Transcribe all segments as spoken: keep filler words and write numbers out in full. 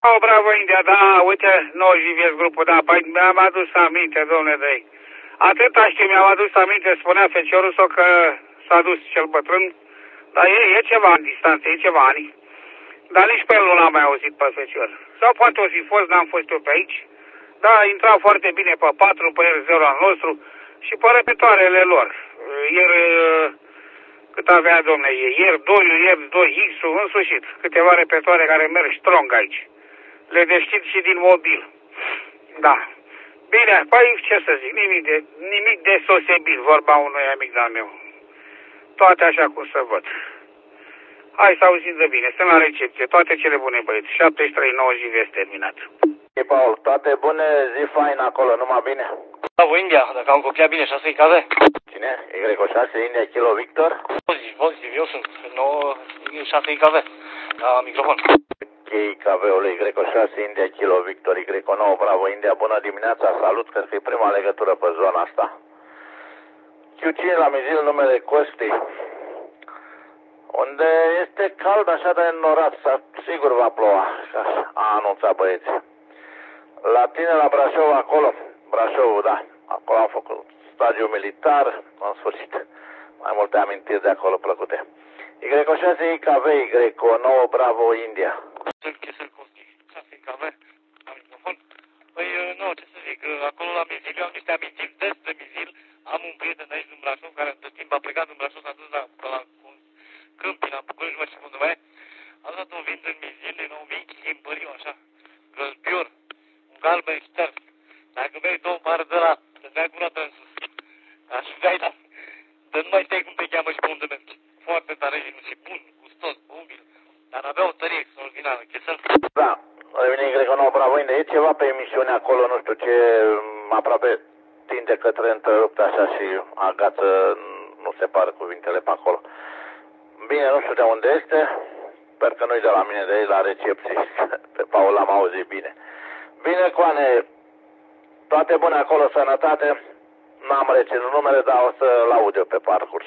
Oh, bravo, India, da, uite, noi jivesc grupul, da, păi mi-am adus aminte, domnule, de atâta știu, mi-am adus aminte, spunea feciorul său că s-a dus cel bătrân, dar e, e ceva în distanță, e ceva ani, dar nici pe el nu l-am mai auzit pe fecior. Sau poate o fi fost, n-am fost eu pe aici, da, intra foarte bine pe patru, pe R zero al nostru și pe repetoarele lor. Ieri, cât avea, domnule, ieri doi, ieri doi X-ul, în sfârșit, câteva repetoare care merg strong aici. Le deschid și din mobil. Da. Bine, păi ce să zic, nimic de, nimic de deosebit, vorba unui amic de-al meu. Toate așa cum să văd. Hai să auzim de bine, sunt la recepție, toate cele bune, băieți. șaptezeci și trei nouă zi este terminat. E, Paul, toate bune, zi fain acolo, numai bine. Bravo, India, dacă am copiat bine, șase I K V. Cine? Y șase, India, Kilo, Victor? Pozitiv, pozitiv, eu sunt nouă, șase I K V, la microfon. I K V-ul Y șase, India, Kilo, Victor, Y nouă, bravo, India, bună dimineața, salut, cred că e prima legătură pe zona asta. Q cinci la Mizil, numele Costi, unde este cald așa de înnorat, sigur va ploua, a anunțat băieții. La tine la Brașov, acolo, Brașov, da, acolo am făcut stagiu militar, în sfârșit, mai multe amintiri de acolo plăcute. Y șase, I K V, Y nouă, bravo, India. Sunt Chesel Costi, șase I K V, la microfon. Păi, nu, ce să zic, acolo la Mizil, eu am niște amintiri despre Mizil, am un prieten aici din Brașov, care între timp a plecat din Brașov, s-a dus la, la Câmpina, București, mă știu unde mai e, a dat un vin din Mizil, din nou mic, impăriu, așa, gălbior, un galben șters. Dacă vei două pare de la, să dai gura în sus. Așa dai, da. Dar nu mai știi cum te cheamă și pe unde mergi. Foarte tare și bun, gustos, umil. Dar avea o tărie extraordinară, Chesel. Da, revine Y nouă, bravo, India. E ceva pe emisiune acolo, nu știu ce, aproape tinde către întrerupt așa și agață, nu se pare cuvintele pe acolo. Bine, nu știu de unde este, sper că nu-i de la mine, de aici la recepție. Pe Paul l-am auzit bine. Bine, Coane, toate bune acolo, sănătate. N-am reținut numele, dar o să-l aud eu pe parcurs.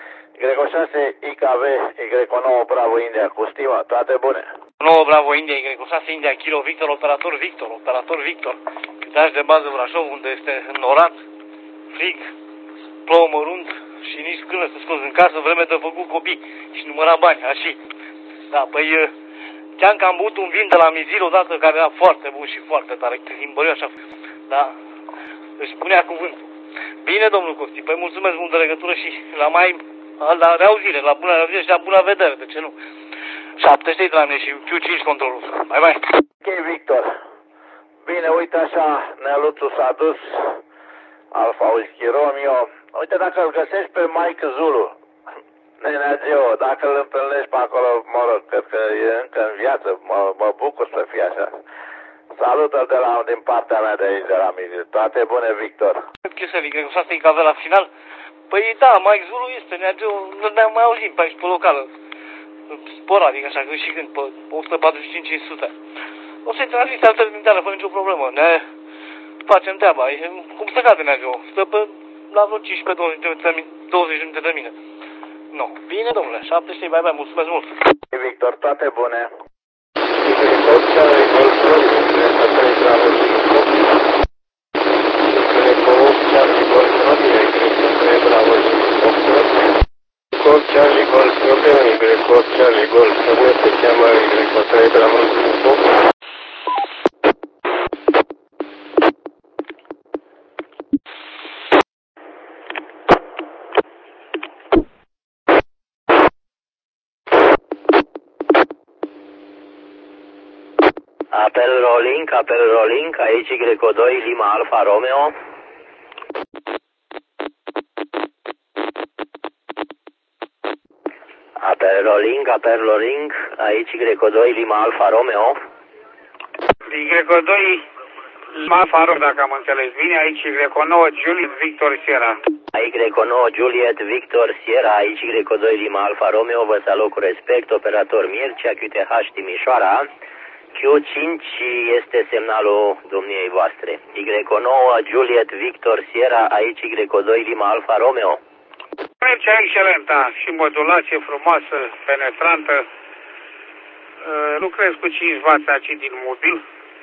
Y șase, I K V, Y nouă, bravo, India, cu stimă, toate bune. nouă, bravo, India, Y șase, India, Kilo, Victor, operator Victor, operator Victor. Câtași de bază Brașov, unde este înnorat, frig, plouă mărunt și nici când să scoți în casă, vreme de făcut copii și număra bani, așa. Da, păi, ți-am cam băut un vin de la Mizil odată, care era foarte bun și foarte tare, himbăriu așa, da, își punea cuvântul. Bine, domnul Costi, păi mulțumesc mult de legătură și la mai, la reauzire, la bună reauzire și la bună vedere, de ce nu? șaptezeci de la mine și Q cinci controlul. Bye, bye. Ok, Victor. Bine, uite așa, Neluțu s-a dus, Alfa Whisky Romeo. Uite, dacă îl găsești pe Mike Zulu, Nenea Geo, dacă îl întâlnești pe acolo, mă rog, cred că e încă în viață, mă, mă bucur să fie așa. Salută-l de la, din partea mea de aici, de la Mizil. Toate bune, Victor. Chestia, cred că șase I K V la final. Păi da, Mike Zulu este, Nenea Geo, ne-am mai auzit pe aici, pe locală. Sporadic, așa, când și când, pe o sută patruzeci și cinci cinci sute. O să-i transmite altă minteală, fără nicio problemă. Ne facem treaba. E, cum să cade, Nenea Geo? Stă pe la vreo cincisprezece douăzeci de minute de mine. Nu. Bine, domnule, șaptezeci și trei, bye, bye, mulțumesc mult. Victor, toate bune. Charlie Golf, Romeo, Y, Charlie Golf, ¿cómo se llama Y trei de la grupo? Apel rolling, apel rolling, aici Y doi, Lima Alfa Romeo. Apel rolling, apel rolling, aici Y doi, Lima Alfa Romeo. Y doi, Lima Alfa Romeo, dacă am înțeles bine, aici Y nouă, Juliet Victor Sierra. Y nouă, Juliet Victor Sierra, aici Y doi, Lima Alfa Romeo, vă salut cu respect, operator Mircea, Q T H Timișoara. Q cinci este semnalul domniei voastre. Y nouă, Juliet Victor Sierra, aici Y doi, Lima Alfa Romeo. Merge excelentă și modulație frumoasă, penetrantă. Uh, lucrez cu cinci vați aici din mobil.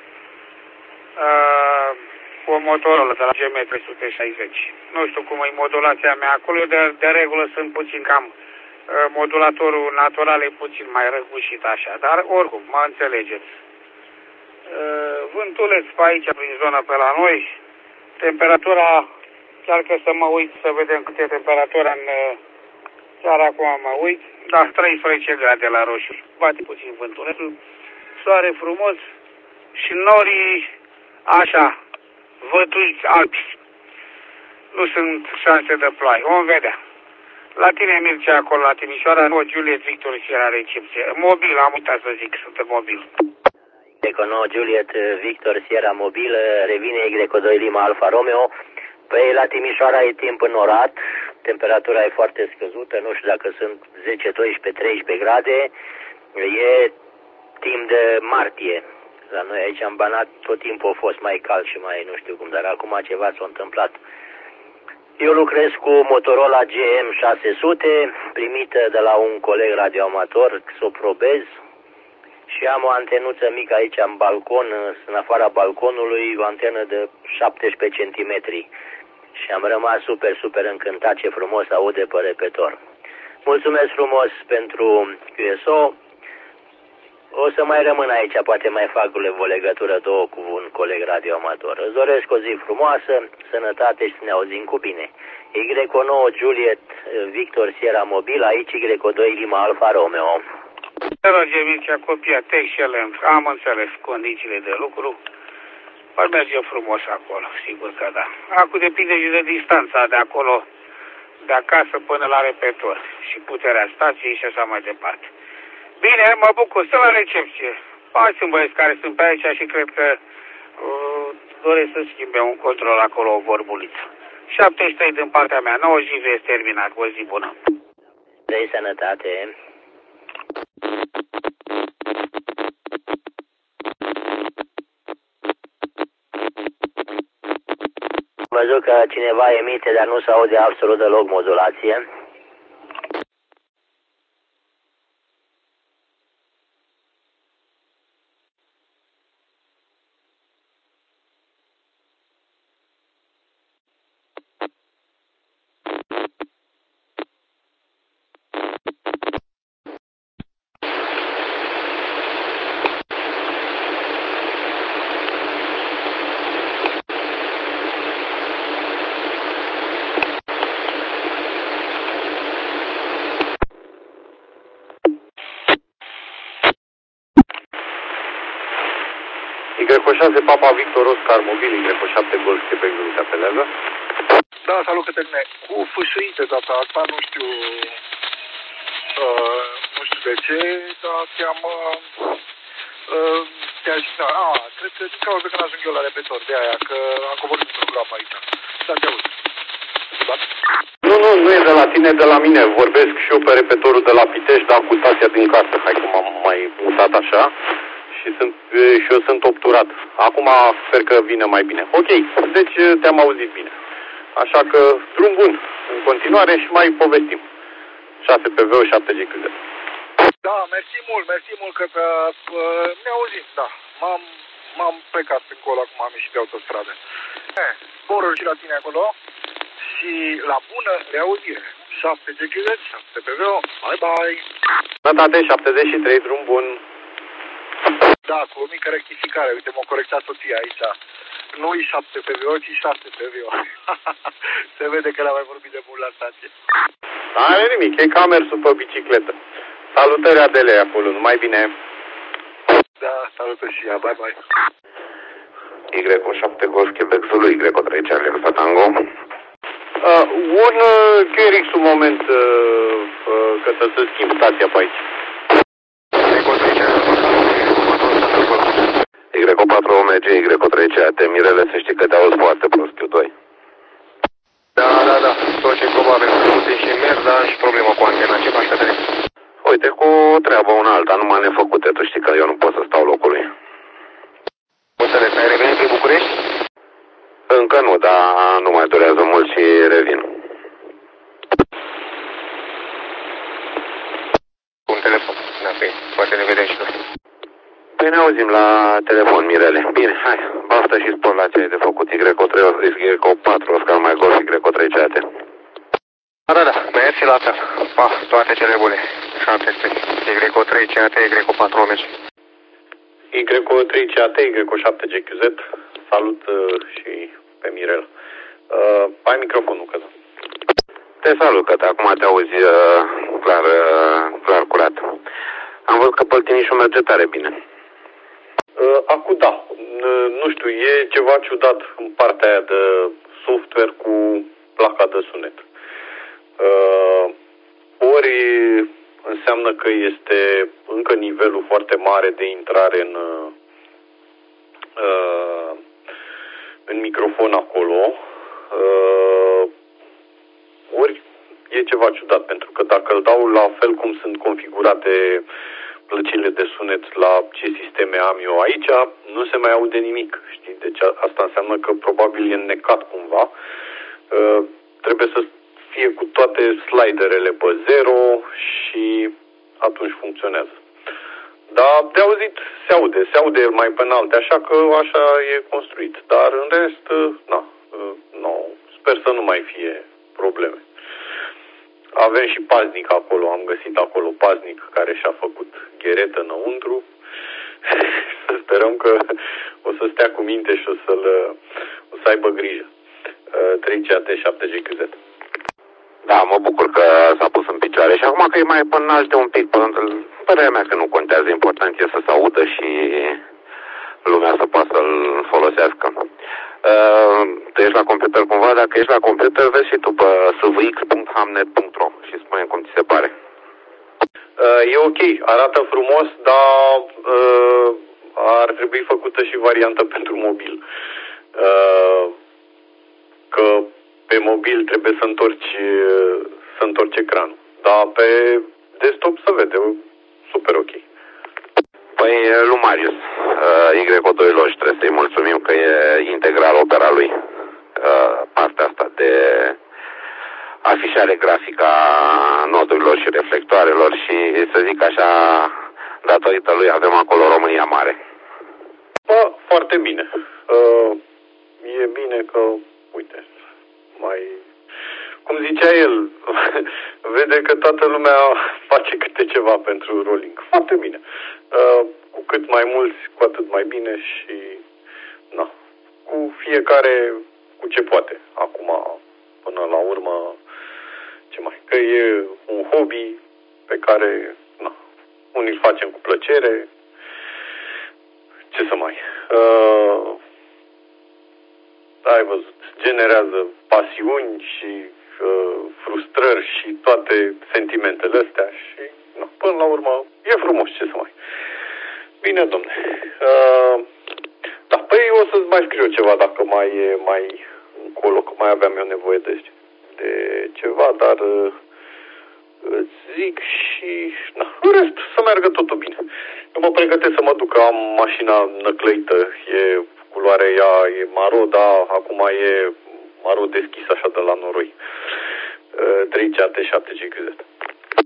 Uh, cu o Motorola de la G M trei sute șaizeci. Nu știu cum e modulația mea acolo, de, de regulă sunt puțin cam uh, modulatorul natural e puțin mai răgușit așa, dar oricum, mă înțelegeți. Uh, vântuleț pe aici, prin zonă pe la noi, temperatura, chiar că să mă uit să vedem cât e temperatura în uh, chiar acum mă uit, da, treisprezece grade la roșu, bate puțin vântulețul, soare frumos și norii așa, vătuiți albi. Nu sunt șanse de ploaie. Vom vedea. La tine, Mircea, acolo, la Timișoara, nu, Juliet Victor și era recepție. Mobil, am uitat să zic, sunt în mobil. Econo Juliet Victor Sierra Mobil, revine Y doi Lima Alfa Romeo. Păi la Timișoara e timp înnorat, temperatura e foarte scăzută, nu știu dacă sunt zece, doisprezece, treisprezece grade. E timp de martie. La noi aici în Banat tot timpul a fost mai cald și mai nu știu cum, dar acum ceva s-a întâmplat. Eu lucrez cu Motorola G M șase sute, primită de la un coleg radioamator, să o probez. Și am o antenuță mică aici în balcon, în afara balconului, o antenă de șaptesprezece centimetri. Și am rămas super, super încântat, ce frumos aude pe repetor. Mulțumesc frumos pentru Q S O. O să mai rămân aici, poate mai fac o legătură două cu un coleg radioamator. Îți doresc o zi frumoasă, sănătate și să ne auzim cu bine. Y nouă Juliet Victor Sierra Mobil, aici Y doi Lima Alfa Romeo. Roger Mircea, copia, excelent. Am înțeles condițiile de lucru. Ar merge frumos acolo, sigur că da. Acum depinde și de distanța de acolo, de acasă până la repetor și puterea stației și așa mai departe. Bine, mă bucur, să la recepție. Mai sunt băieți care sunt pe aici și cred că uh, doresc să schimbe un control acolo, o vorbuliță. șaptezeci și trei din partea mea, nouă J V este terminat, o zi bună. De sănătate. Am văzut că cineva emite, dar nu se aude absolut deloc modulație. Y șase Papa Victor Oscar Mobil, Y șapte Golf Quebec te apelează. Da, salut Cătăline. Cu fâșâite data asta, nu știu, uh, nu știu de ce, dar te-am, uh, te-aș da, a, cred că din cauza că n-ajung eu la repetor, de aia, că am coborât într-un groapă aici. Da, te aud. Da? Nu, nu, nu e de la tine, de la mine. Vorbesc și eu pe repetorul de la Pitești, dar cu stația din casă. Hai cum am mai mutat așa. Și, sunt, și eu sunt obturat. Acum sper că vine mai bine. Ok, deci te-am auzit bine. Așa că drum bun în continuare și mai povestim. șase P V, șapte G Q Z. Da, mersi mult, mersi mult că uh, ne auzim, da. M-am, m-am plecat încolo, acum am ieșit de autostradă. Eh, sporul și la tine acolo și la bună reauzire. șapte G Q Z, șapte P V, bye bye. Sănătate, șaptezeci și trei, drum bun. Da, cu o mică rectificare. Uite, m-a corectat soția aici. Nu-i șapte P V O, ci șase P V O. Se vede că l-am mai vorbit de mult la stație. N-are nimic, e ca mersul pe bicicletă. Salutări Adele acolo, numai bine. Da, salută și ea, bye bye. Y șapte Golf Quebec Zulu, Y trei Charlie Alfa Tango. Uh, un uh, Q R X un moment, uh, uh, că să schimb stația pe aici. Y patru O M G, Y trei C A T, Mirele, să știi că te auzi foarte prost, Q doi. Da, da, da, tot ce probabil că și merg, dar am și problemă cu antena, ce faci, Cătălin? Uite, cu o treabă una alta, numai nefăcute, tu știi că eu nu pot să stau locului. Înțeles, ai revenit prin București? Încă nu, dar nu mai durează mult și revin. Un telefon, da, pe poate ne vedem și noi. ne auzim la telefon, Mirele. Bine, hai, baftă și spor la ce ai de făcut. Y O trei, Y O patru, Oscar mai Golf, Y O trei C A T. Da, da, mersi la fel. Pa, toate cele bune. șaptesprezece, Y O trei C A T, Y O patru, mersi. Y O trei C A T, Y O șapte G Q Z. Salut uh, și pe Mirel. Uh, ai microfonul, Cătă. Te salut, Cătă. Acum te auzi uh, clar, uh, clar curat. Am văzut că Păltinișul merge tare bine. Uh, acum da. Uh, nu știu, e ceva ciudat în partea aia de software cu placa de sunet. Uh, ori înseamnă că este încă nivelul foarte mare de intrare în uh, în microfon acolo, uh, ori e ceva ciudat, pentru că dacă îl dau la fel cum sunt configurate plăcile de sunet la ce sisteme am eu aici, nu se mai aude nimic, știi? Deci asta înseamnă că probabil e înnecat cumva. Uh, trebuie să fie cu toate sliderele pe zero și atunci funcționează. Dar de auzit se aude, se aude mai pe înalte, așa că așa e construit. Dar în rest, na, nu, sper să nu mai fie probleme. Avem și paznic acolo, am găsit acolo paznic care și-a făcut gheretă înăuntru. Să sperăm că o să stea cu minte și o, să-l, o să aibă grijă. trei C A T șapte G Q Z. Da, mă bucur că s-a pus în picioare și acum că e mai până înalte un pic, părerea mea că nu contează, important e să se audă și lumea să poată să-l folosească. Uh, tu ești la computer cumva? Dacă ești la computer, vezi și tu pe s v x punct hamnet punct ro și spune cum ți se pare. Uh, e ok, arată frumos, dar uh, ar trebui făcută și variantă pentru mobil. Uh, că pe mobil trebuie să întorci, să întorci ecranul. Dar pe desktop se vede super ok. Păi, lui Marius, Y O doi Lodge, trebuie să-i mulțumim că e integral opera lui. Partea asta de afișare grafică a nodurilor și reflectoarelor și, să zic așa, datorită lui avem acolo România mare. Bă, foarte bine. E bine că, uite, mai, cum zicea el, vede că toată lumea face câte ceva pentru rolling. Foarte bine. Uh, cu cât mai mulți, cu atât mai bine și, na, cu fiecare cu ce poate. Acum, până la urmă, ce mai, că e un hobby pe care, na, unii îl facem cu plăcere. Ce să mai... Uh, ai văzut, generează pasiuni și uh, frustrări și toate sentimentele astea și, na, până la urmă, e frumos, ce să mai. Bine, domne. Uh, da, păi o să-ți mai scriu ceva dacă mai e mai încolo, că mai aveam eu nevoie de, de ceva, dar uh, îți zic și, na, în rest, să meargă totul bine. Eu mă pregătesc să mă duc, am mașina năclăită, e culoarea ea e maro, dar acum e maro deschis așa de la noroi. trei C A T șapte G Q Z.